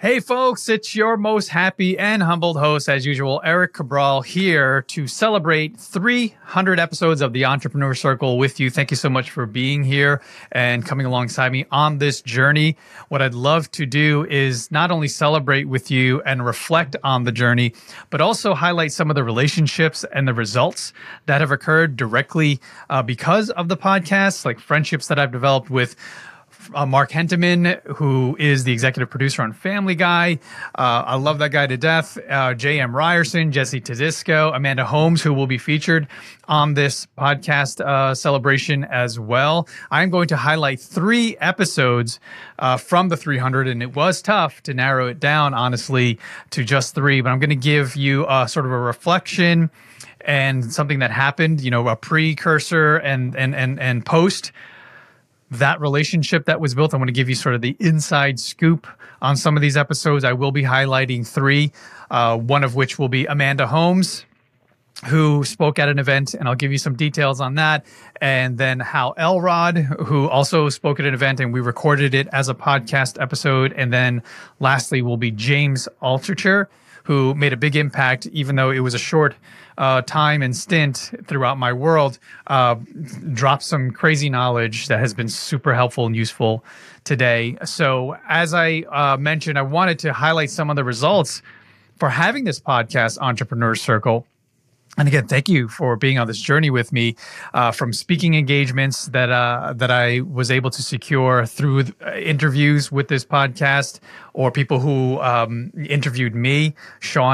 Hey folks, it's your most happy and humbled host as usual, Eric Cabral, here to celebrate 300 episodes of the Entrepreneur Circle with you. Thank you so much for being here and coming alongside me on this journey. What I'd love to do is not only celebrate with you and reflect on the journey, but also highlight some of the relationships and the results that have occurred directly because of the podcast, like friendships that I've developed with Mark Henteman, who is the executive producer on Family Guy. I love that guy to death. J.M. Ryerson, Jesse Tedisco, Amanda Holmes, who will be featured on this podcast celebration as well. I'm going to highlight 3 episodes from the 300, and it was tough to narrow it down, honestly, to just 3, but I'm going to give you sort of a reflection and something that happened, a precursor and post that relationship that was built. I want to give you sort of the inside scoop on some of these episodes. I will be highlighting 3, one of which will be Amanda Holmes, who spoke at an event, and I'll give you some details on that. And then Hal Elrod, who also spoke at an event, and we recorded it as a podcast episode. And then lastly will be James Altucher, who made a big impact, even though it was a short time and stint throughout my world, dropped some crazy knowledge that has been super helpful and useful today. So as I mentioned, I wanted to highlight some of the results for having this podcast, Entrepreneur Circle. And again, thank you for being on this journey with me, from speaking engagements that I was able to secure through interviews with this podcast, or people who interviewed me, Sean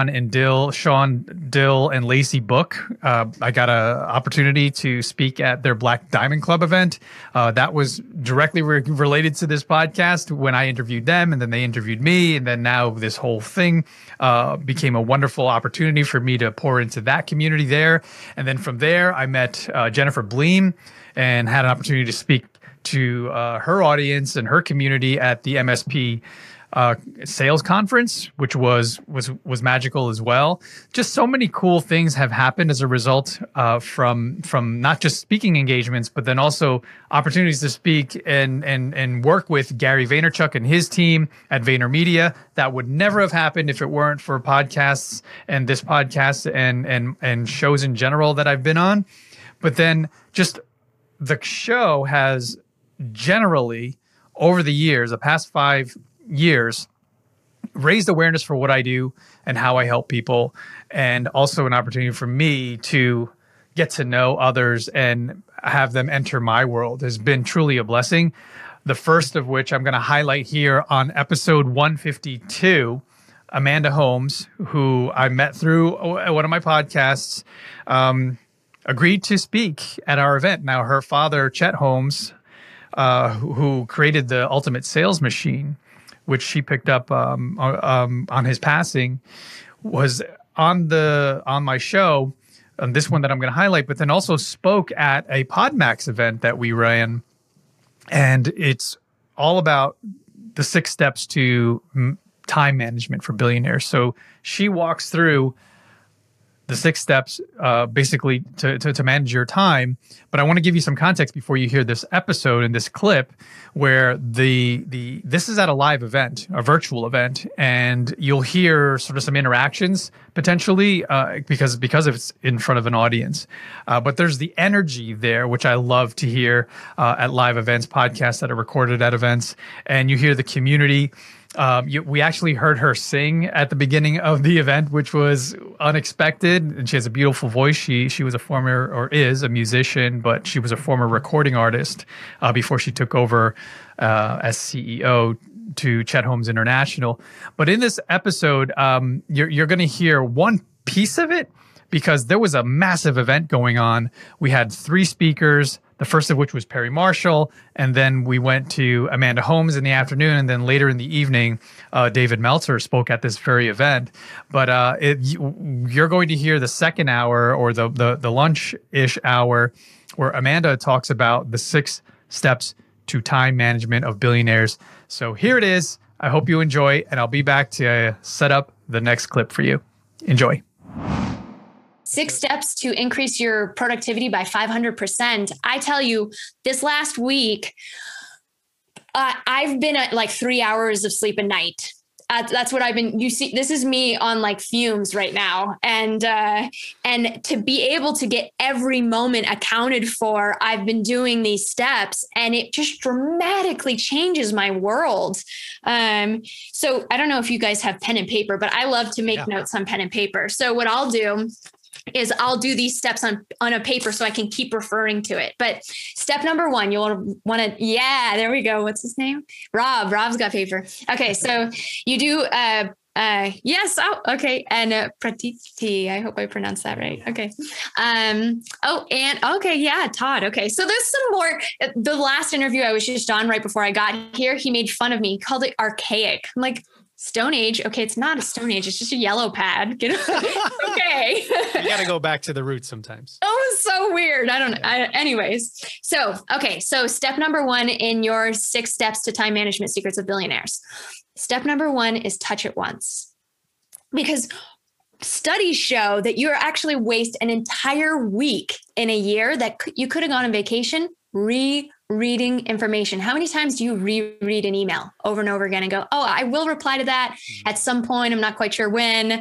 Dill and Lacey Book. I got an opportunity to speak at their Black Diamond Club event. That was directly related to this podcast when I interviewed them, and then they interviewed me, and then now this whole thing became a wonderful opportunity for me to pour into that community there. And then from there, I met Jennifer Bleem and had an opportunity to speak to her audience and her community at the MSP sales conference, which was magical as well. Just so many cool things have happened as a result from not just speaking engagements, but then also opportunities to speak and work with Gary Vaynerchuk and his team at VaynerMedia. That would never have happened if it weren't for podcasts and this podcast and shows in general that I've been on. But then just the show has generally, over the years, the past 5 years, raised awareness for what I do and how I help people, and also an opportunity for me to get to know others and have them enter my world has been truly a blessing. The first of which I'm going to highlight here on episode 152, Amanda Holmes, who I met through one of my podcasts, agreed to speak at our event. Now, her father, Chet Holmes, who created the Ultimate Sales Machine, which she picked up on his passing, was on my show, this one that I'm going to highlight, but then also spoke at a PodMax event that we ran. And it's all about the 6 steps to time management for billionaires. So she walks through the 6 steps basically to manage your time. But I want to give you some context before you hear this episode and this clip, where this is at a live event, a virtual event, and you'll hear sort of some interactions potentially because it's in front of an audience. But there's the energy there, which I love to hear at live events, podcasts that are recorded at events, and you hear the community. We actually heard her sing at the beginning of the event, which was unexpected. And she has a beautiful voice. She was a former, or is a musician, but she was a former recording artist before she took over as CEO to Chet Holmes International. But in this episode, you're going to hear one piece of it, because there was a massive event going on. We had 3 speakers, the first of which was Perry Marshall, and then we went to Amanda Holmes in the afternoon, and then later in the evening, David Meltzer spoke at this very event. But you're going to hear the second hour, or the lunch-ish hour, where Amanda talks about the 6 steps to time management of billionaires. So here it is. I hope you enjoy, and I'll be back to set up the next clip for you. Enjoy. 6 steps to increase your productivity by 500%. I tell you, this last week, I've been at like 3 hours of sleep a night. that's what I've been, you see, this is me on like fumes right now. And to be able to get every moment accounted for, I've been doing these steps and it just dramatically changes my world. So I don't know if you guys have pen and paper, but I love to make notes on pen and paper. So what I'll do is I'll do these steps on a paper so I can keep referring to it. But step number 1, you'll want to, there we go. What's his name? Rob's got paper. Okay. So you do, yes. Oh, okay. And Pratiti, I hope I pronounced that right. Okay. Okay. Yeah. Todd. Okay. So there's some more. The last interview I was just on right before I got here, he made fun of me. He called it archaic. I'm like, Stone Age. Okay. It's not a Stone Age. It's just a yellow pad. Okay. You got to go back to the roots sometimes. Oh, it's so weird. I don't know. Anyways. So, okay. So step number 1 in your 6 steps to time management secrets of billionaires. Step number 1 is touch it once, because studies show that you actually waste an entire week in a year that you could have gone on vacation rereading information. How many times do you reread an email over and over again and go, oh, I will reply to that at some point. I'm not quite sure when.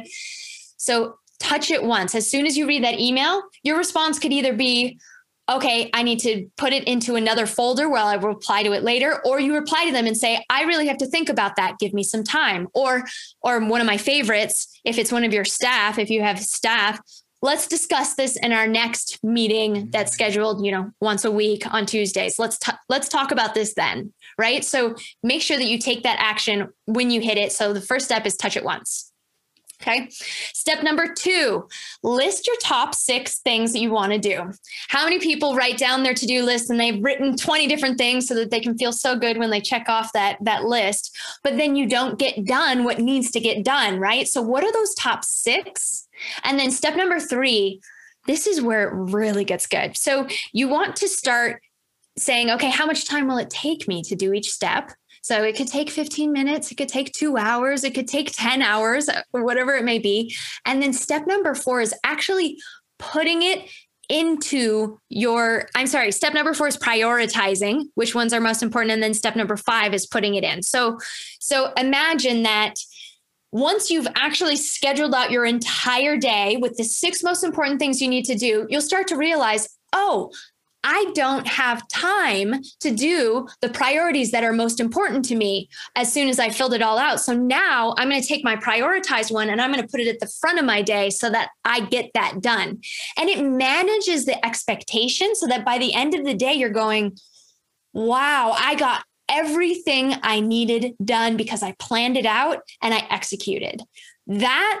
So touch it once. As soon as you read that email, your response could either be, okay, I need to put it into another folder where I will reply to it later. Or you reply to them and say, I really have to think about that. Give me some time. Or one of my favorites, if it's one of your staff, if you have staff, let's discuss this in our next meeting that's scheduled, once a week on Tuesdays. Let's talk about this then, right? So make sure that you take that action when you hit it. So the first step is touch it once. Okay. Step number 2, list your top 6 things that you want to do. How many people write down their to-do list and they've written 20 different things so that they can feel so good when they check off that list, but then you don't get done what needs to get done, right? So what are those top 6? And then step number 3, this is where it really gets good. So you want to start saying, okay, how much time will it take me to do each step? So it could take 15 minutes, it could take 2 hours, it could take 10 hours, or whatever it may be. And then step number 4 is actually putting it into step number 4 is prioritizing which ones are most important. And then step number 5 is putting it in. So imagine that once you've actually scheduled out your entire day with the 6 most important things you need to do, you'll start to realize, oh, I don't have time to do the priorities that are most important to me as soon as I filled it all out. So now I'm going to take my prioritized one and I'm going to put it at the front of my day so that I get that done. And it manages the expectation so that by the end of the day, you're going, wow, I got everything I needed done because I planned it out and I executed. That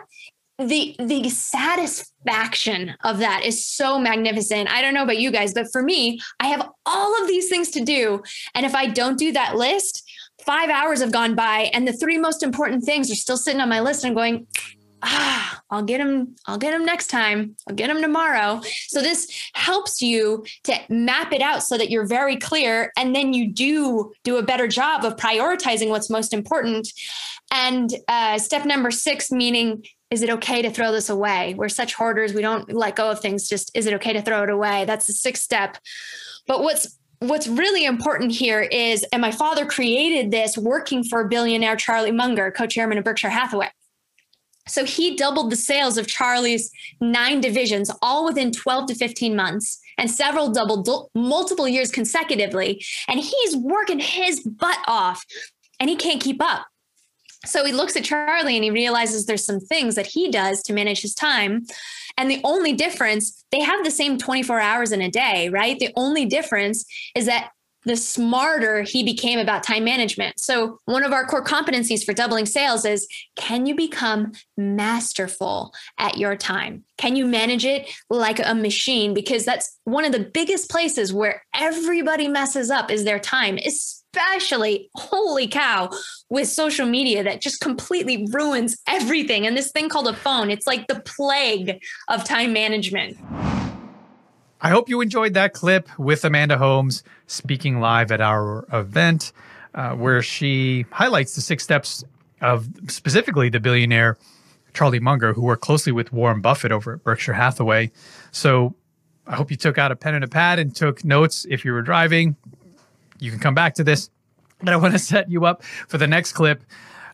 the satisfaction of that is so magnificent. I don't know about you guys, but for me, I have all of these things to do. And if I don't do that list, 5 hours have gone by and the 3 most important things are still sitting on my list. And I'm going, I'll get them next time. I'll get them tomorrow. So this helps you to map it out so that you're very clear. And then you do a better job of prioritizing what's most important. And step number 6, meaning, is it okay to throw this away? We're such hoarders. We don't let go of things. Just, is it okay to throw it away? That's the 6th step. But what's really important here is, and my father created this working for billionaire Charlie Munger, co-chairman of Berkshire Hathaway. So he doubled the sales of Charlie's 9 divisions, all within 12 to 15 months, and several doubled multiple years consecutively. And he's working his butt off and he can't keep up. So he looks at Charlie and he realizes there's some things that he does to manage his time. And the only difference, they have the same 24 hours in a day, right? The only difference is that the smarter he became about time management. So one of our core competencies for doubling sales is, can you become masterful at your time? Can you manage it like a machine? Because that's one of the biggest places where everybody messes up is their time, especially, holy cow, with social media that just completely ruins everything. And this thing called a phone, it's like the plague of time management. I hope you enjoyed that clip with Amanda Holmes speaking live at our event, where she highlights the 6 steps of specifically the billionaire Charlie Munger, who worked closely with Warren Buffett over at Berkshire Hathaway. So I hope you took out a pen and a pad and took notes. If you were driving, you can come back to this. But I want to set you up for the next clip.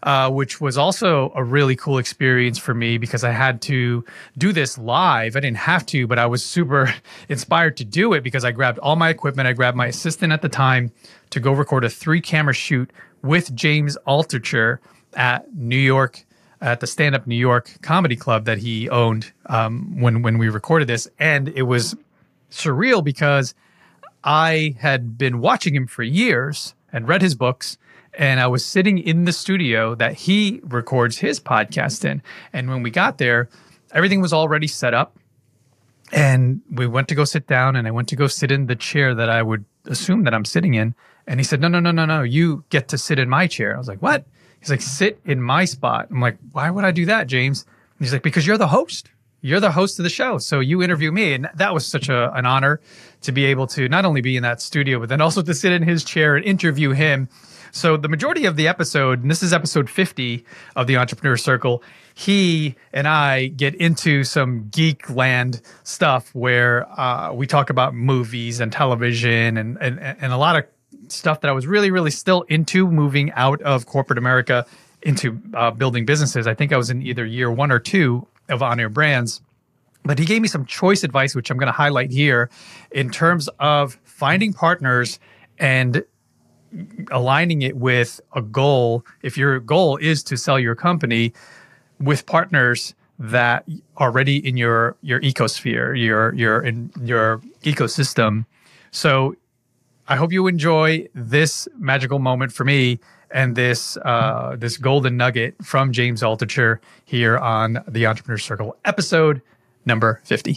which was also a really cool experience for me because I had to do this live. I didn't have to, but I was super inspired to do it because I grabbed all my equipment. I grabbed my assistant at the time to go record a 3-camera shoot with James Altucher at the Stand Up New York Comedy Club that he owned when we recorded this. And it was surreal because I had been watching him for years and read his books, and I was sitting in the studio that he records his podcast in. And when we got there, everything was already set up. And we went to go sit down, and I went to go sit in the chair that I would assume that I'm sitting in. And he said, no, you get to sit in my chair. I was like, what? He's like, sit in my spot. I'm like, why would I do that, James? And he's like, because you're the host. You're the host of the show. So you interview me. And that was such an honor to be able to not only be in that studio, but then also to sit in his chair and interview him. So the majority of the episode, and this is episode 50 of the Entrepreneur Circle, he and I get into some geek land stuff where we talk about movies and television and a lot of stuff that I was really, really still into, moving out of corporate America into building businesses. I think I was in either year 1 or 2 of On Air Brands. But he gave me some choice advice, which I'm going to highlight here, in terms of finding partners and aligning it with a goal. If your goal is to sell your company, with partners that are already in your ecosphere, in your ecosystem. So I hope you enjoy this magical moment for me and this golden nugget from James Altucher here on the Entrepreneur Circle, episode number 50.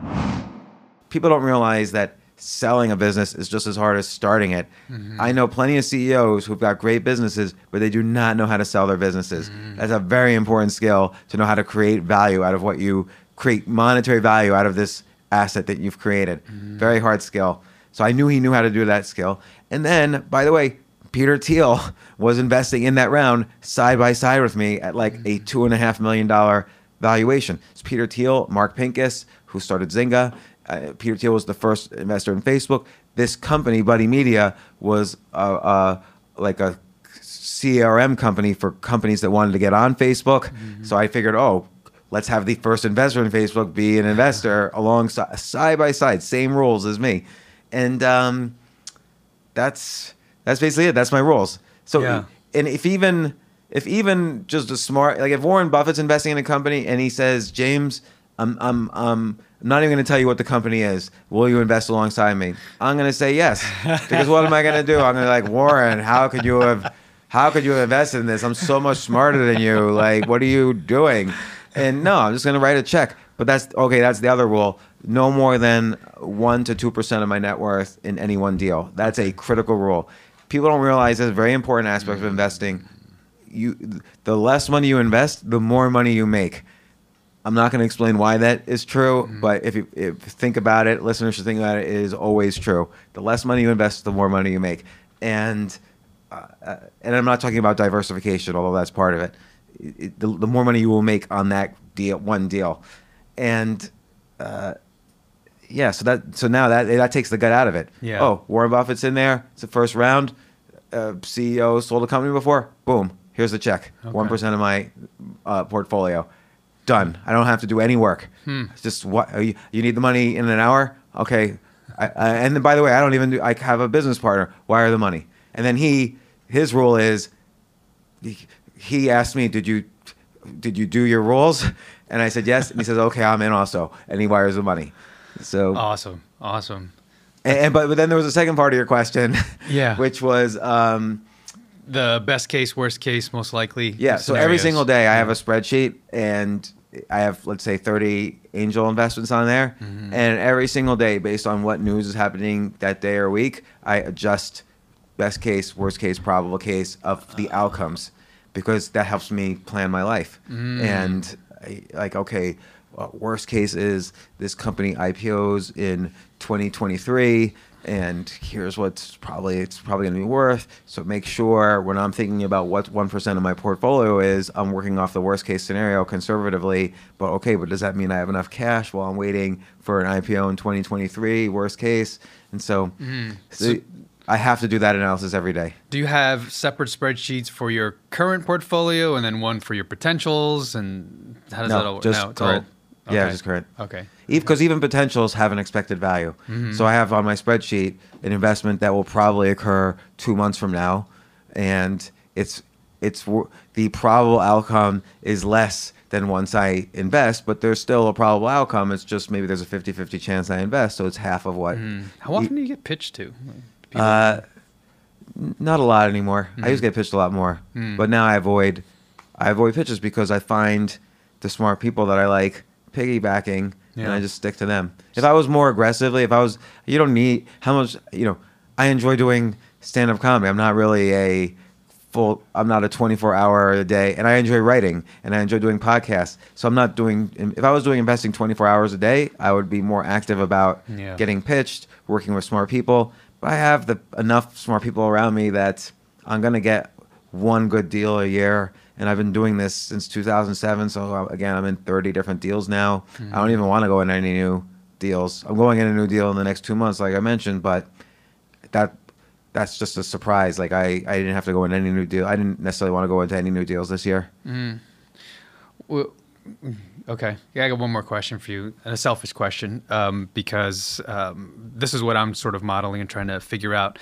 People don't realize that selling a business is just as hard as starting it. I know plenty of CEOs who've got great businesses, but they do not know how to sell their businesses. That's a very important skill, to know how to create value out of what you create, monetary value out of this asset that you've created. Very hard skill. So I knew he knew how to do that skill. And then, by the way, Peter Thiel was investing in that round side by side with me at like a $2.5 million valuation. It's Peter Thiel, Mark Pincus, who started Zynga. Peter Thiel was the first investor in Facebook. This company, Buddy Media, was like a CRM company for companies that wanted to get on Facebook. So I figured, let's have the first investor in Facebook be an investor alongside, side by side, same rules as me. And that's basically it. That's my rules. So, Yeah. and if even just a smart, like if Warren Buffett's investing in a company and he says, James, I'm not even going to tell you what the company is. Will you invest alongside me? I'm going to say yes, because what am I going to do? I'm going to like, Warren, how could you have invested in this? I'm so much smarter than you. Like, what are you doing? And no, I'm just going to write a check. But that's okay. That's the other rule. No more than 1 to 2% of my net worth in any one deal. That's a critical rule. People don't realize that's a very important aspect of investing. The less money you invest, the more money you make. I'm not going to explain why that is true, but if you think about it, listeners should think about it, it is always true. The less money you invest, the more money you make. And I'm not talking about diversification, although that's part of it. The more money you will make on that one deal. And so now that takes the gut out of it. Yeah. Oh, Warren Buffett's in there. It's the first round. CEO sold a company before. Boom. Here's the check. Okay. 1% of my portfolio. Done. I don't have to do any work. It's just what you need the money in an hour. Okay. And then, by the way, I have a business partner. Wire the money. And then his rule is, he asked me, did you do your rules? And I said yes. And he says, okay, I'm in also. And he wires the money. So Awesome. But then there was a second part of your question, Yeah. which was The best case, worst case, most likely. So every scenarios. single day I have a spreadsheet, and I have, let's say, 30 angel investments on there. And every single day, based on what news is happening that day or week, I adjust best case, worst case, probable case of the outcomes, because that helps me plan my life. And worst case is this company IPOs in 2023, and here's it's probably going to be worth. So make sure when I'm thinking about what 1% of my portfolio is, I'm working off the worst case scenario conservatively. But does that mean I have enough cash while I'm waiting for an IPO in 2023? Worst case, and so. I have to do that analysis every day. Do you have separate spreadsheets for your current portfolio and then one for your potentials? And how does that all work? Just No, it's current. all Yeah, okay. just current. Okay. Because even potentials have an expected value. So I have on my spreadsheet an investment that will probably occur 2 months from now, and the probable outcome is less than once I invest, but there's still a probable outcome. It's just maybe there's a 50-50 chance I invest, so it's half of what. How often do you get pitched to? People- Not a lot anymore. I used to get pitched a lot more, but now I avoid pitches because I find the smart people that I like piggybacking, and Yeah. I just stick to them. If I was more aggressively, you don't need how much. I enjoy doing stand-up comedy. I'm not really I'm not a 24-hour a day, and I enjoy writing, and I enjoy doing podcasts. So I'm not doing. If I was doing investing 24 hours a day, I would be more active about getting pitched, working with smart people. But I have enough smart people around me that I'm gonna get one good deal a year, and I've been doing this since 2007. So again, I'm in 30 different deals now. I don't even want to go into any new deals. I'm going in a new deal in the next 2 months, like I mentioned, but that's just a surprise. Like I didn't have to go into any new deal. I didn't necessarily want to go into any new deals this year. Well, okay. Yeah, I got one more question for you, and a selfish question, because this is what I'm sort of modeling and trying to figure out.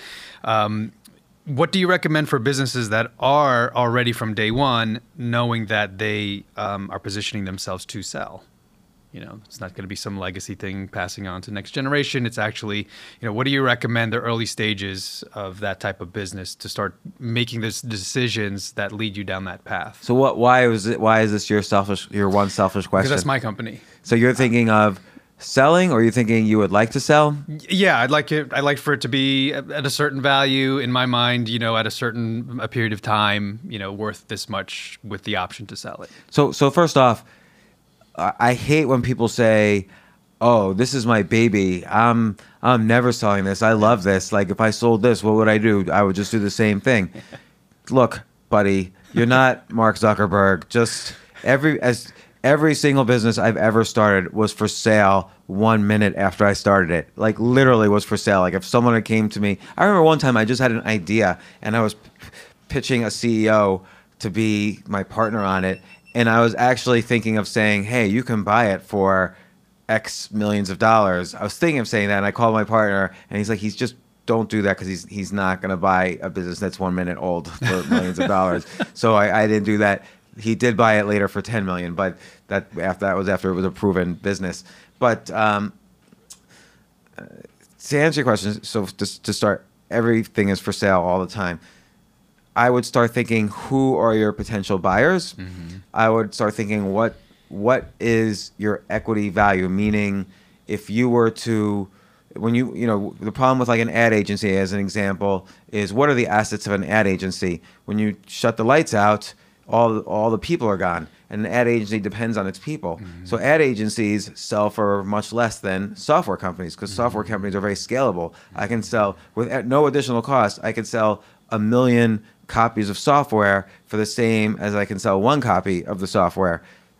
What do you recommend for businesses that are already from day one knowing that they are positioning themselves to sell? It's not going to be some legacy thing passing on to next generation. It's actually, what do you recommend the early stages of that type of business to start making these decisions that lead you down that path? So why is this your one selfish question? Because that's my company. So you're thinking of selling, or you're thinking you would like to sell? Yeah, I'd like for it to be at a certain value in my mind, at a period of time, worth this much with the option to sell it. So first off, I hate when people say, "Oh, this is my baby. I'm never selling this. I love this. Like if I sold this, what would I do? I would just do the same thing." Look, buddy, you're not Mark Zuckerberg. Just every single business I've ever started was for sale 1 minute after I started it. Like literally was for sale. Like if someone had came to me, I remember one time I just had an idea and I was pitching a CEO to be my partner on it. And I was actually thinking of saying, "Hey, you can buy it for X millions of dollars." I was thinking of saying that, and I called my partner, and he's like, don't do that because he's not going to buy a business that's 1 minute old for millions of dollars. So I didn't do that. He did buy it later for 10 million, but that was after it was a proven business. But to answer your question, so to start, everything is for sale all the time. I would start thinking, who are your potential buyers? I would start thinking, what is your equity value? Meaning, if you were to, the problem with like an ad agency, as an example, is what are the assets of an ad agency? When you shut the lights out, all the people are gone, and an ad agency depends on its people. So ad agencies sell for much less than software companies because software companies are very scalable. I can sell at no additional cost. I could sell 1 million copies of software for the same as I can sell 1 copy of the software.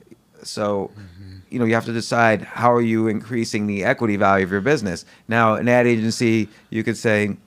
So, you have to decide, how are you increasing the equity value of your business? Now, an ad agency, you could say,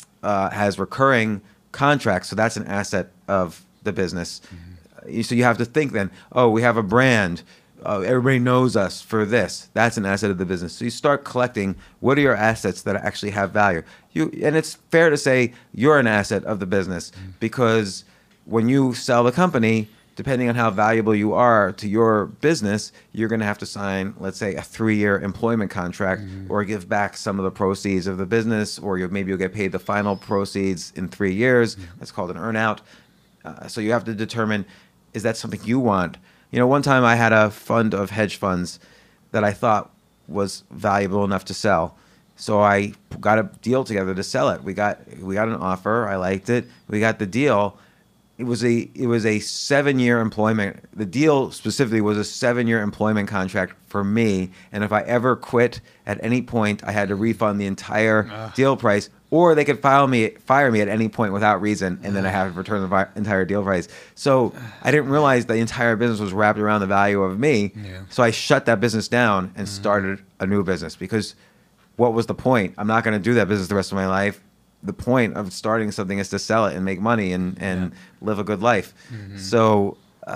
has recurring contracts, so that's an asset of the business. So you have to think then, we have a brand. Everybody knows us for this. That's an asset of the business. So you start collecting, what are your assets that actually have value? And it's fair to say you're an asset of the business, because when you sell the company, depending on how valuable you are to your business, you're going to have to sign, let's say, a 3-year employment contract, or give back some of the proceeds of the business, or maybe you'll get paid the final proceeds in 3 years. That's called an earnout. So you have to determine, is that something you want? One time I had a fund of hedge funds that I thought was valuable enough to sell. So I got a deal together to sell it. We got an offer. I liked it. We got the deal. It was a 7-year employment. The deal specifically was a 7-year employment contract for me. And if I ever quit at any point, I had to refund the entire deal price, or they could fire me at any point without reason, and then I have to return the entire deal price. So I didn't realize the entire business was wrapped around the value of me. Yeah. So I shut that business down and started a new business, because what was the point? I'm not going to do that business the rest of my life. the point of starting something is to sell it and make money and live a good life. So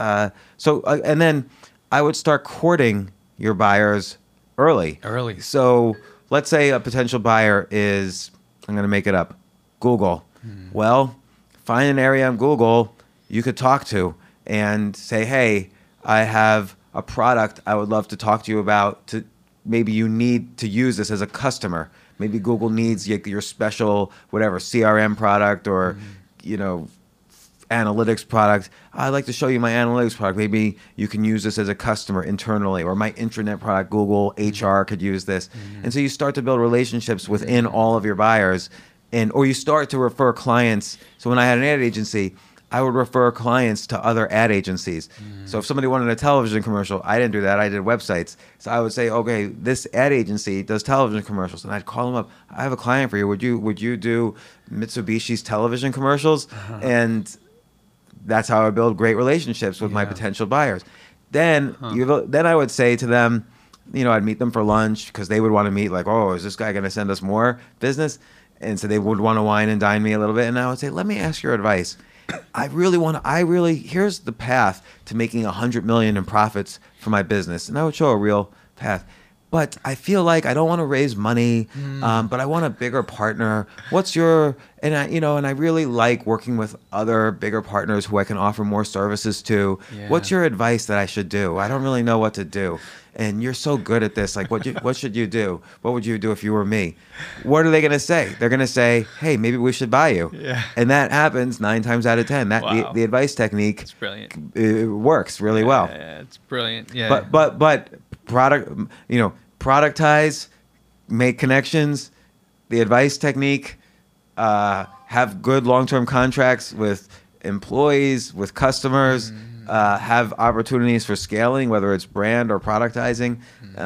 and then I would start courting your buyers early. So let's say a potential buyer is, I'm going to make it up, Google. Well, find an area on Google you could talk to and say, hey, I have a product I would love to talk to you about. Maybe you need to use this as a customer. Maybe Google needs your special whatever CRM product or analytics product. I'd like to show you my analytics product. Maybe you can use this as a customer internally, or my intranet product, Google HR could use this. And so you start to build relationships within all of your buyers, or you start to refer clients. So when I had an ad agency, I would refer clients to other ad agencies. So if somebody wanted a television commercial, I didn't do that. I did websites. So I would say, okay, this ad agency does television commercials, and I'd call them up. I have a client for you. Would you do Mitsubishi's television commercials? And that's how I build great relationships with my potential buyers. Then I would say to them, I'd meet them for lunch because they would want to meet, like, oh, is this guy going to send us more business? And so they would want to wine and dine me a little bit. And I would say, let me ask your advice. Here's the path to making $100 million in profits for my business. And I would show a real path. But I feel like I don't want to raise money, but I want a bigger partner. And I really like working with other bigger partners who I can offer more services to. Yeah. What's your advice that I should do? I don't really know what to do. And you're so good at this. Like, what should you do? What would you do if you were me? What are they going to say? They're going to say, hey, maybe we should buy you. Yeah. And that happens 9 times out of 10. The advice technique, it's brilliant. It works really well. Yeah, it's brilliant. Yeah. But productize, make connections, the advice technique, have good long-term contracts with employees, with customers, have opportunities for scaling, whether it's brand or productizing,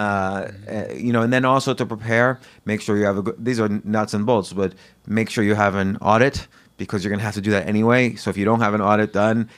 and then also to prepare, make sure you have these are nuts and bolts, but make sure you have an audit, because you're going to have to do that anyway. So if you don't have an audit done,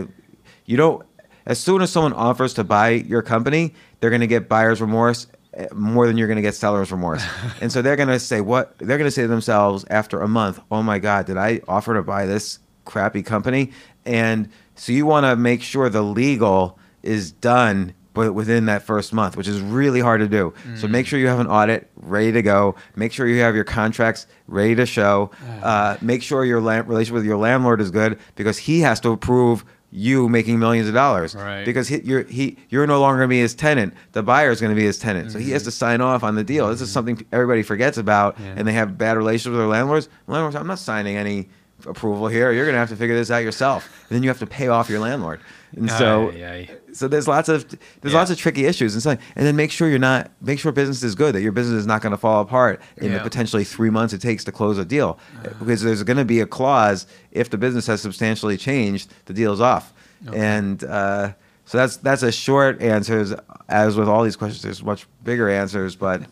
as soon as someone offers to buy your company, they're going to get buyer's remorse more than you're going to get seller's remorse. And so they're going to say to themselves after a month, oh my God, did I offer to buy this crappy company? And so you want to make sure the legal is done but within that first month, which is really hard to do. So make sure you have an audit ready to go. Make sure you have your contracts ready to show. Make sure your relationship with your landlord is good, because he has to approve you making millions of dollars, right? Because you're no longer going to be his tenant. The buyer is going to be his tenant. So he has to sign off on the deal. This is something everybody forgets about, and they have bad relations with their landlords. Landlords, I'm not signing any approval here. You're going to have to figure this out yourself. And then you have to pay off your landlord. And so there's lots of tricky issues and then make sure business is good, that your business is not going to fall apart in the potentially 3 months it takes to close a deal, because there's going to be a clause, if the business has substantially changed, the deal's off. Okay. And so that's a short answer. As with all these questions, there's much bigger answers, but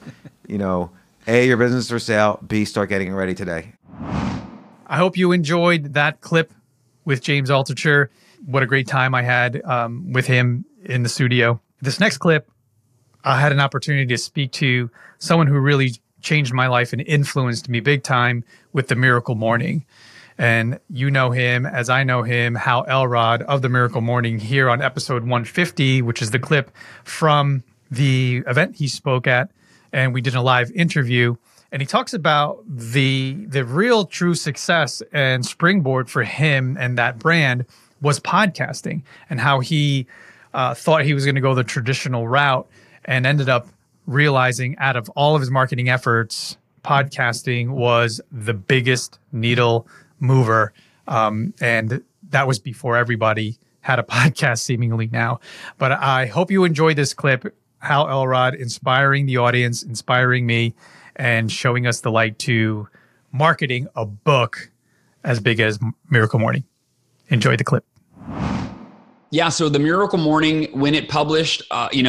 A, your business is for sale. B, start getting it ready today. I hope you enjoyed that clip with James Altucher. What a great time I had with him in the studio. This next clip, I had an opportunity to speak to someone who really changed my life and influenced me big time with the Miracle Morning. And you know him as I know him, Hal Elrod of the Miracle Morning, here on episode 150, which is the clip from the event he spoke at. And we did a live interview. And he talks about the real true success and springboard for him and that brand was podcasting, and how he thought he was going to go the traditional route and ended up realizing, out of all of his marketing efforts, podcasting was the biggest needle mover. And that was before everybody had a podcast seemingly now. But I hope you enjoyed this clip. Hal Elrod inspiring the audience, inspiring me, and showing us the light to marketing a book as big as Miracle Morning. Enjoy the clip. Yeah. So the Miracle Morning, when it published,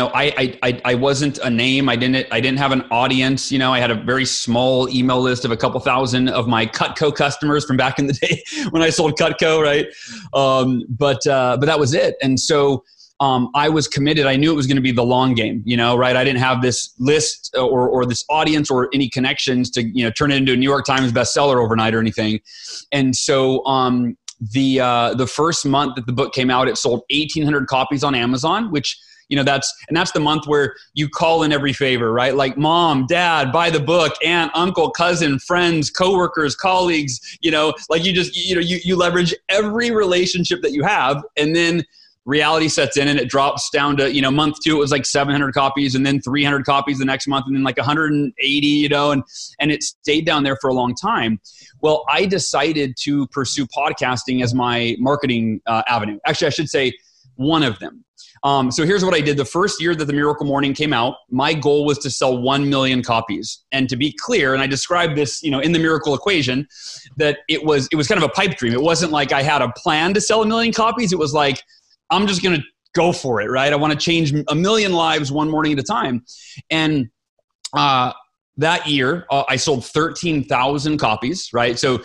I wasn't a name. I didn't have an audience. I had a very small email list of a couple thousand of my Cutco customers from back in the day when I sold Cutco. Right. But that was it. And so I was committed. I knew it was going to be the long game, right? I didn't have this list or this audience or any connections to, turn it into a New York Times bestseller overnight or anything. And so the first month that the book came out, it sold 1,800 copies on Amazon, which, that's the month where you call in every favor, right? Like mom, dad, buy the book, aunt, uncle, cousin, friends, coworkers, colleagues, like you leverage every relationship that you have. And then reality sets in and it drops down to, month 2, it was like 700 copies and then 300 copies the next month and then like 180, and it stayed down there for a long time. Well, I decided to pursue podcasting as my marketing avenue. Actually, I should say one of them. So here's what I did. The first year that the Miracle Morning came out, my goal was to sell 1 million copies. And to be clear, and I described this, in the Miracle Equation, that it was kind of a pipe dream. It wasn't like I had a plan to sell 1 million copies. It was like, I'm just going to go for it, right? I want to change 1 million lives one morning at a time. And that year, I sold 13,000 copies, right? So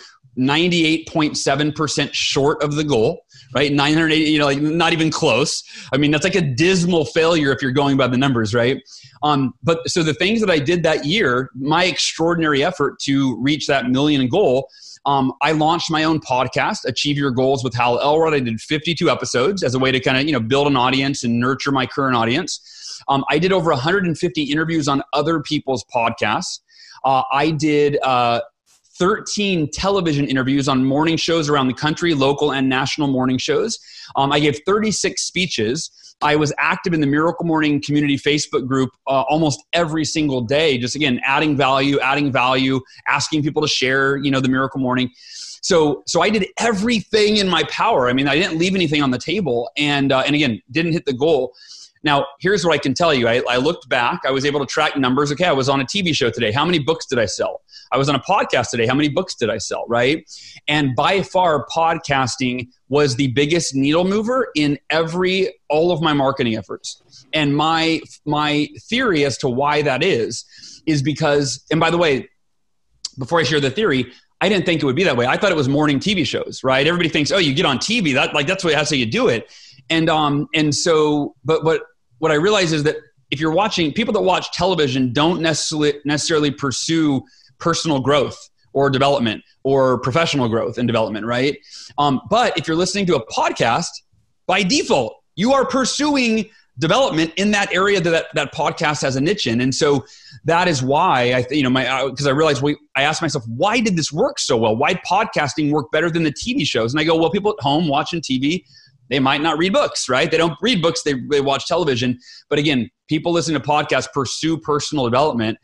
98.7% short of the goal, right? 980, like not even close. I mean, that's like a dismal failure if you're going by the numbers, right? But so the things that I did that year, my extraordinary effort to reach that 1 million goal, I launched my own podcast, Achieve Your Goals with Hal Elrod. I did 52 episodes as a way to kind of, build an audience and nurture my current audience. I did over 150 interviews on other people's podcasts. I did 13 television interviews on morning shows around the country, local and national morning shows. I gave 36 speeches. I was active in the Miracle Morning community Facebook group almost every single day, just again, adding value, asking people to share, the Miracle Morning. So I did everything in my power. I mean, I didn't leave anything on the table and again, didn't hit the goal. Now, here's what I can tell you. I looked back. I was able to track numbers. Okay, I was on a TV show today. How many books did I sell? I was on a podcast today. How many books did I sell, right? And by far, podcasting was the biggest needle mover in all of my marketing efforts. And my theory as to why that is because, and by the way, before I share the theory, I didn't think it would be that way. I thought it was morning TV shows, right? Everybody thinks, oh, you get on TV. That's how you do it. And so, but what I realize is that if you're watching, people that watch television don't necessarily pursue personal growth or development or professional growth and development, right? But if you're listening to a podcast, by default, you are pursuing development in that area that podcast has a niche in. And so that is why because I realized I asked myself, why did this work so well? Why did podcasting work better than the TV shows? And I go, well, people at home watching TV, they might not read books, right? They don't read books, they watch television. But again, people listening to podcasts pursue personal development.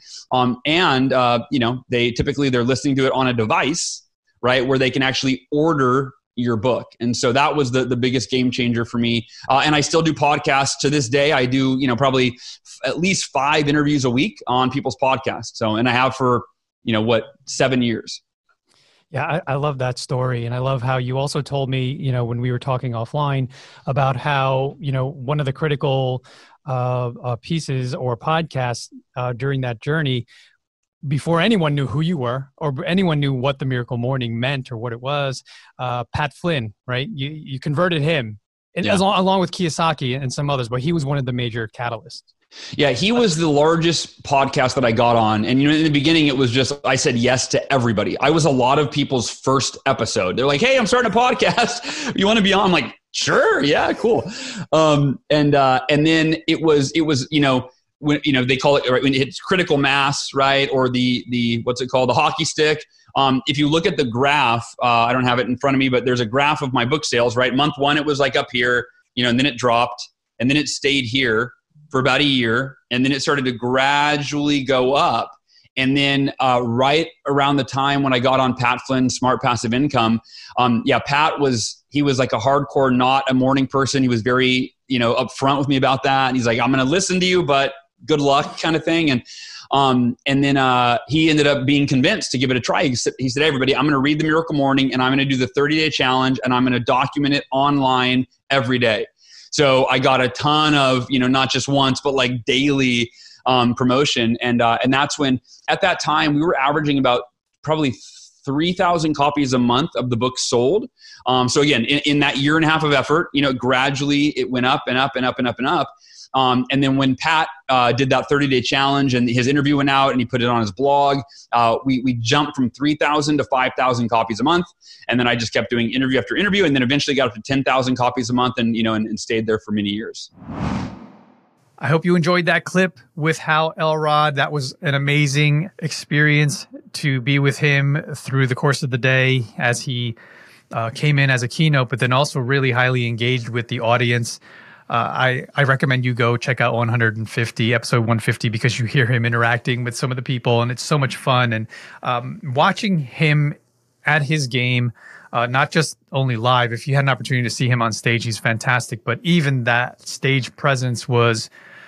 They're listening to it on a device, right? Where they can actually order your book. And so that was the biggest game changer for me. And I still do podcasts to this day. I do, probably at least 5 interviews a week on people's podcasts. So, and I have for, 7 years. Yeah, I love that story. And I love how you also told me, when we were talking offline about how, one of the critical pieces or podcasts during that journey, before anyone knew who you were or anyone knew what the Miracle Morning meant or what it was, Pat Flynn, right? You converted him along with Kiyosaki and some others, but he was one of the major catalysts. Yeah, he was the largest podcast that I got on. And, in the beginning, it was just, I said yes to everybody. I was a lot of people's first episode. They're like, hey, I'm starting a podcast. You want to be on? I'm like, sure. Yeah, cool. And then it was, when, they call it, right, when it hits critical mass, right? Or the what's it called? The hockey stick. If you look at the graph, I don't have it in front of me, but there's a graph of my book sales, right? Month 1, it was like up here, and then it dropped and then it stayed here for about a year, and then it started to gradually go up. And then right around the time when I got on Pat Flynn's Smart Passive Income, Pat was like a hardcore, not a morning person. He was very, upfront with me about that. And he's like, I'm going to listen to you, but good luck kind of thing. And then he ended up being convinced to give it a try. He said, hey, everybody, I'm going to read the Miracle Morning and I'm going to do the 30-day challenge and I'm going to document it online every day. So I got a ton of, not just once, but like daily promotion. And that's when, at that time, we were averaging about probably 3,000 copies a month of the book sold. So again, in that year and a half of effort, gradually it went up and up and up and up and up. And then when Pat did that 30-day challenge and his interview went out and he put it on his blog, we jumped from 3,000 to 5,000 copies a month. And then I just kept doing interview after interview, and then eventually got up to 10,000 copies a month, and stayed there for many years. I hope you enjoyed that clip with Hal Elrod. That was an amazing experience to be with him through the course of the day as he came in as a keynote, but then also really highly engaged with the audience. I recommend you go check out episode 150, because you hear him interacting with some of the people, and it's so much fun. And watching him at his game, not just only live. If you had an opportunity to see him on stage, he's fantastic. But even that stage presence was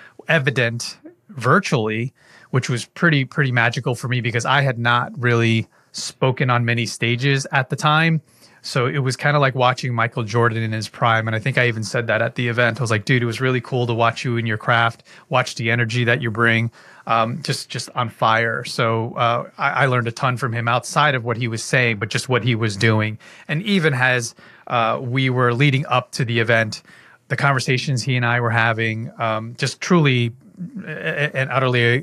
evident virtually, which was pretty magical for me, because I had not really spoken on many stages at the time. So it was kind of like watching Michael Jordan in his prime. And I think I even said that at the event. I was like, dude, it was really cool to watch you in your craft, watch the energy that you bring, just on fire. So I learned a ton from him outside of what he was saying, but just what he was doing. And even as we were leading up to the event, the conversations he and I were having, just truly and utterly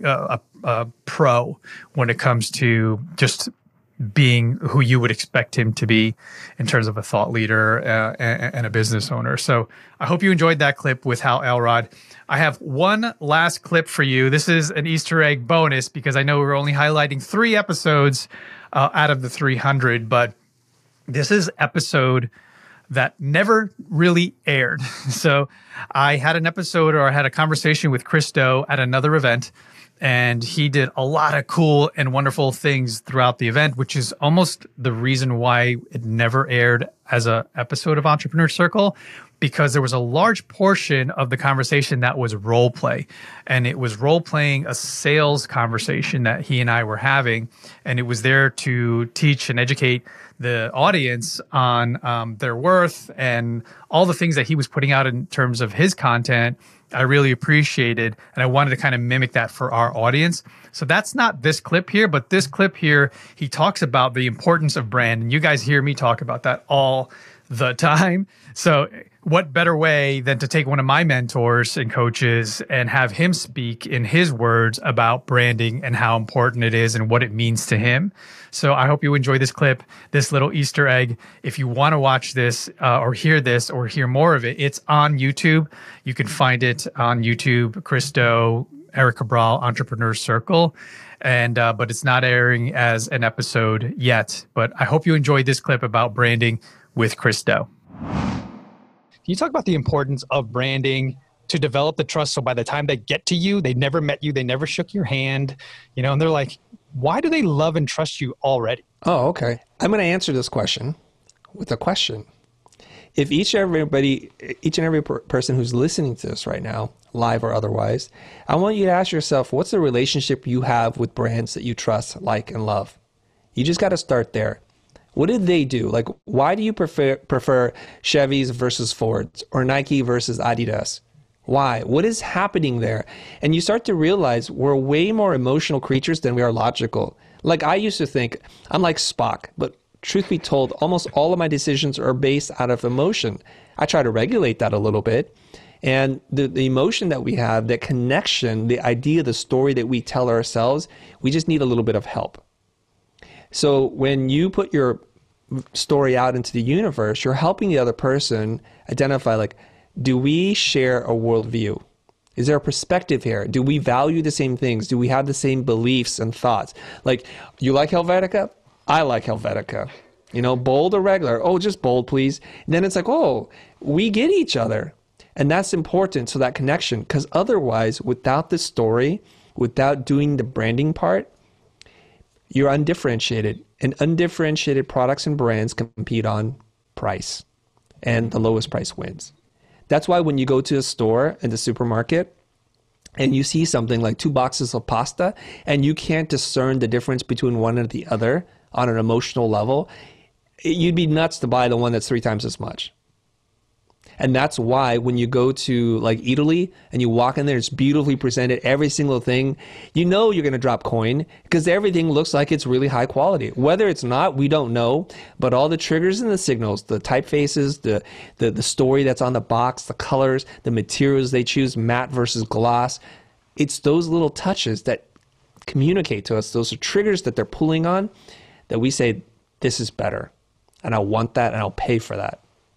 a pro when it comes to just being who you would expect him to be in terms of a thought leader and a business owner. So I hope you enjoyed that clip with Hal Elrod. I have one last clip for you. This is an Easter egg bonus, because I know we're only highlighting 3 episodes out of the 300, but this is episode that never really aired. So I had an episode, or I had a conversation with Chris Do at another event, and he did a lot of cool and wonderful things throughout the event, which is almost the reason why it never aired as an episode of Entrepreneur Circle, because there was a large portion of the conversation that was role play. And it was role playing a sales conversation that he and I were having. And it was there to teach and educate the audience on their worth and all the things that he was putting out in terms of his content. I really appreciated, and I wanted to kind of mimic that for our audience. So that's not this clip here, but this clip here, he talks about the importance of brand. And you guys hear me talk about that all the time. So what better way than to take one of my mentors and coaches and have him speak in his words about branding and how important it is and what it means to him. So I hope you enjoy this clip, this little Easter egg. If you want to watch this or hear more of it, it's on YouTube. You can find it on YouTube, Chris Do, Eric Cabral, Entrepreneur Circle. And but it's not airing as an episode yet. But I hope you enjoyed this clip about branding with Chris Do. Can you talk about the importance of branding to develop the trust? So by the time they get to you, they never met you, they never shook your hand, and they're like, why do they love and trust you already? Oh, okay. I'm going to answer this question with a question. If each and every person who's listening to this right now, live or otherwise, I want you to ask yourself, what's the relationship you have with brands that you trust, like, and love? You just got to start there. What did they do? Like, why do you prefer Chevys versus Fords or Nike versus Adidas? Why? What is happening there? And you start to realize we're way more emotional creatures than we are logical. Like, I used to think I'm like Spock, but truth be told, almost all of my decisions are based out of emotion. I try to regulate that a little bit. And the emotion that we have, that connection, the idea, the story that we tell ourselves, we just need a little bit of help. So when you put your story out into the universe, you're helping the other person identify, like, do we share a worldview? Is there a perspective here? Do we value the same things? Do we have the same beliefs and thoughts? Like, you like Helvetica? I like Helvetica. Bold or regular? Oh, just bold, please. And then it's like, oh, we get each other. And that's important, so that connection. Because otherwise, without the story, without doing the branding part, you're undifferentiated. And undifferentiated products and brands compete on price. And the lowest price wins. That's why when you go to a store in the supermarket and you see something like 2 boxes of pasta and you can't discern the difference between one and the other on an emotional level, you'd be nuts to buy the one that's 3 times as much. And that's why when you go to like Eataly and you walk in there, it's beautifully presented, every single thing, you know you're going to drop coin because everything looks like it's really high quality. Whether it's not, we don't know, but all the triggers and the signals, the typefaces, the story that's on the box, the colors, the materials they choose, matte versus gloss, it's those little touches that communicate to us. Those are triggers that they're pulling on that we say, this is better. And I want that and I'll pay for that.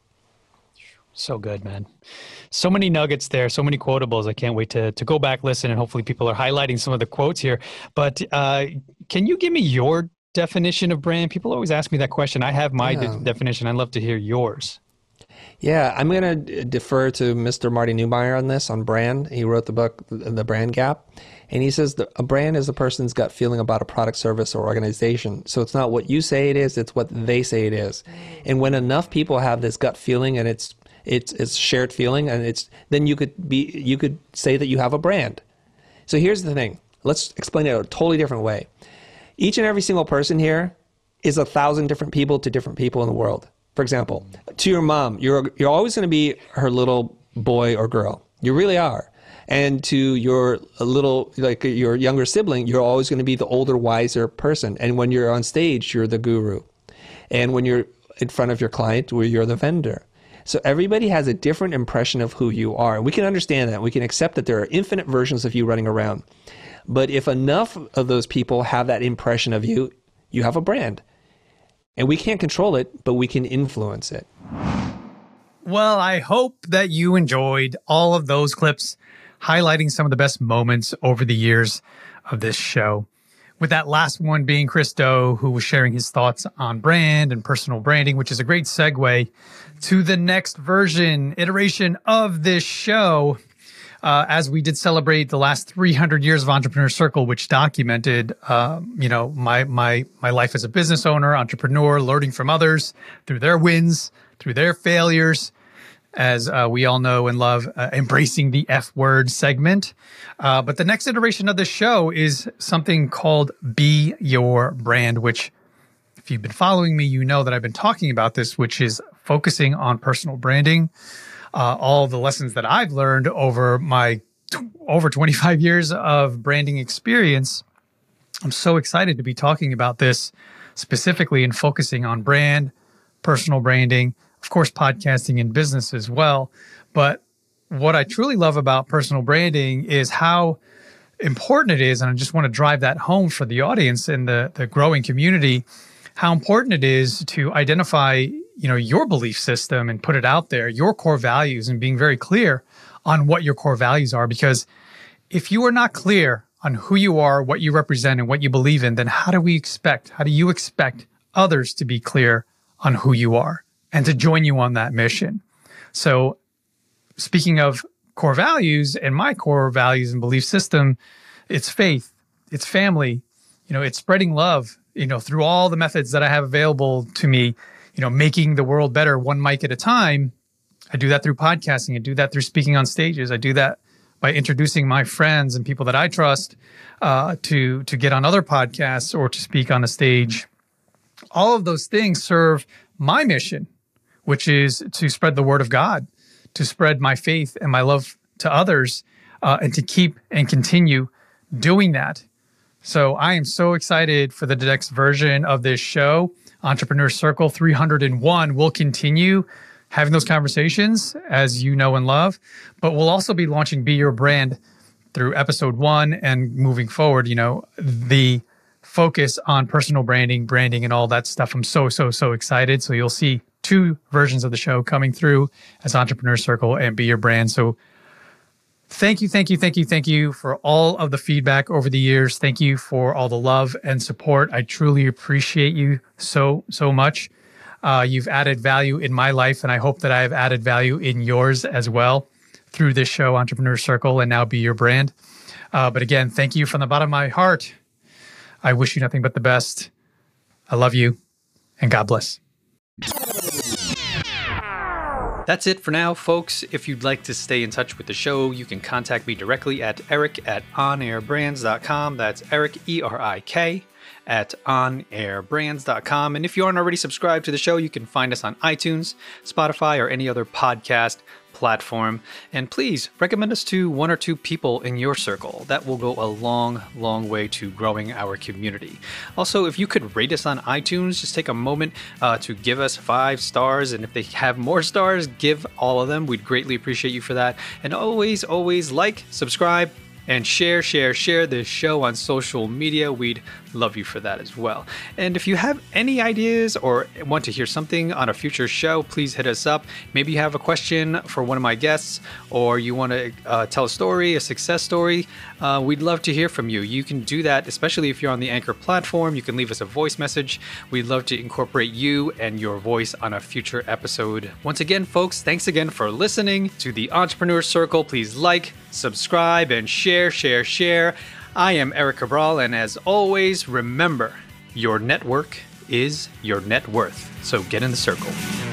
So good, man. So many nuggets there, so many quotables. I can't wait to go back, listen, and hopefully people are highlighting some of the quotes here. But can you give me your definition of brand? People always ask me that question. I have my definition. I'd love to hear yours. Yeah, I'm going to defer to Mr. Marty Neumeier on this, on brand. He wrote the book, The Brand Gap. And he says that a brand is a person's gut feeling about a product, service, or organization. So it's not what you say it is, it's what they say it is. And when enough people have this gut feeling and it's shared feeling, and then you could say that you have a brand. So here's the thing. Let's explain it a totally different way. Each and every single person here is 1,000 different people to different people in the world. For example, to your mom, you're always going to be her little boy or girl. You really are. And to your your younger sibling, you're always going to be the older, wiser person. And when you're on stage, you're the guru. And when you're in front of your client, you're the vendor. So everybody has a different impression of who you are. We can understand that. We can accept that there are infinite versions of you running around. But if enough of those people have that impression of you, you have a brand. And we can't control it, but we can influence it. Well, I hope that you enjoyed all of those clips highlighting some of the best moments over the years of this show. With that last one being Chris Do, who was sharing his thoughts on brand and personal branding, which is a great segue to the next iteration of this show. As we did celebrate the last 300 years of Entrepreneur Circle, which documented, my life as a business owner, entrepreneur, learning from others through their wins, through their failures, as we all know and love, embracing the F word segment. But the next iteration of the show is something called Be Your Brand, which if you've been following me, you know that I've been talking about this, which is focusing on personal branding. All the lessons that I've learned over my over 25 years of branding experience. I'm so excited to be talking about this specifically and focusing on brand, personal branding, of course, podcasting and business as well. But what I truly love about personal branding is how important it is, and I just want to drive that home for the audience and the growing community, how important it is to identify your belief system and put it out there, your core values, and being very clear on what your core values are. Because if you are not clear on who you are, what you represent, and what you believe in, then how do you expect others to be clear on who you are and to join you on that mission? So speaking of core values, and my core values and belief system, it's faith, it's family, it's spreading love, through all the methods that I have available to me, making the world better one mic at a time. I do that through podcasting. I do that through speaking on stages. I do that by introducing my friends and people that I trust to get on other podcasts or to speak on a stage. All of those things serve my mission, which is to spread the word of God, to spread my faith and my love to others, and to keep and continue doing that. So I am so excited for the next version of this show. Entrepreneur Circle 301 will continue having those conversations, as you know and love, but we'll also be launching Be Your Brand through episode 1 and moving forward, the focus on personal branding, and all that stuff. I'm so excited. So you'll see 2 versions of the show coming through as Entrepreneur Circle and Be Your Brand. So thank you for all of the feedback over the years. Thank you for all the love and support. I truly appreciate you so much. You've added value in my life, and I hope that I have added value in yours as well through this show, Entrepreneur Circle, and now Be Your Brand. But again, thank you from the bottom of my heart. I wish you nothing but the best. I love you, and God bless. That's it for now, folks. If you'd like to stay in touch with the show, you can contact me directly at eric@onairbrands.com. That's Eric, ERIK, at onairbrands.com. And if you aren't already subscribed to the show, you can find us on iTunes, Spotify, or any other podcast platform. And please recommend us to one or two people in your circle. That will go a long, long way to growing our community. Also, if you could rate us on iTunes, just take a moment to give us 5 stars. And if they have more stars, give all of them. We'd greatly appreciate you for that. And always, always like, subscribe, and share this show on social media. We'd love you for that as well. And if you have any ideas or want to hear something on a future show, please hit us up. Maybe you have a question for one of my guests, or you want to tell a story, a success story. We'd love to hear from you. You can do that, especially if you're on the Anchor platform. You can leave us a voice message. We'd love to incorporate you and your voice on a future episode. Once again, folks, thanks again for listening to the Entrepreneur Circle. Please like, subscribe, and share. I am Eric Cabral, and as always, remember, your network is your net worth. So get in the circle.